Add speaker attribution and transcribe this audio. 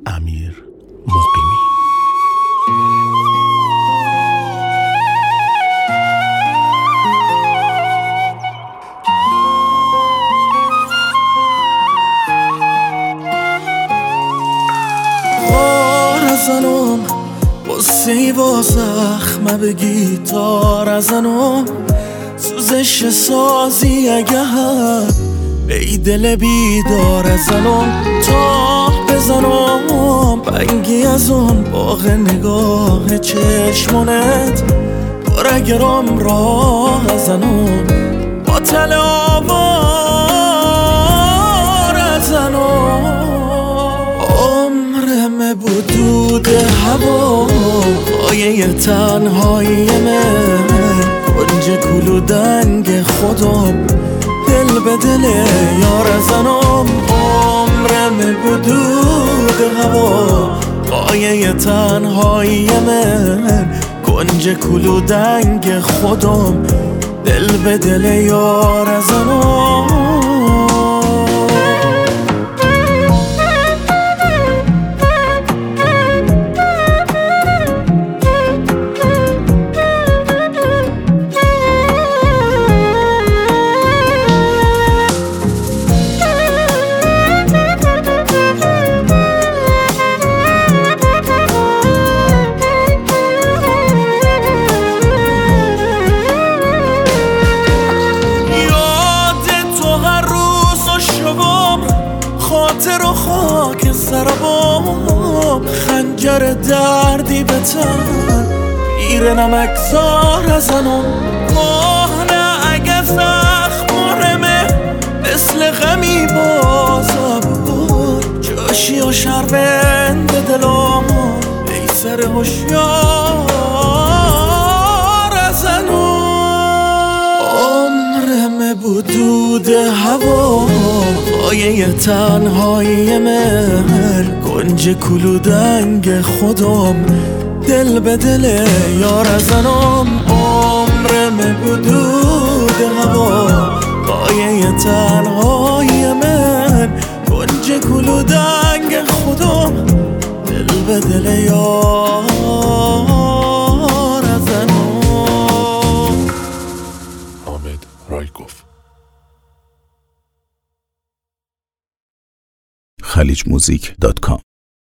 Speaker 1: امیر مقیمی.
Speaker 2: زنم قصه‌ای با زخم به گیتار زنم، سوزش سازی اگه به دل بیدار زنم، تا بزنم بنگی از اون باغ نگاه چشمونت، باره گرام راه زنم با تل آوار زنم. عمرم بدود هوا قایه تنهایی من، کنج کلودنگ خودم دل به دل یار زنم. عمرم بدود هوا قایه تنهایی من، کنج کلودنگ خودم دل به دل یار زنم. خاطر و خاک سربام، خنجر دردی به تن پیر نمکزار زنم. ماهنه اگه زخمارمه مثل غمی بازا بود، جاشی و شربند دلام ای سر هوشیار زنم. عمرم بدود هوا قایه تنهایی من، کنج کلودنگ خودم دل به دل یار زنم. عمرم بدود هوا قایه تنهایی من، کنج کلودنگ خودم دل به دل یار زنم.
Speaker 1: حامد رایگوف.
Speaker 3: خلیجmusic.com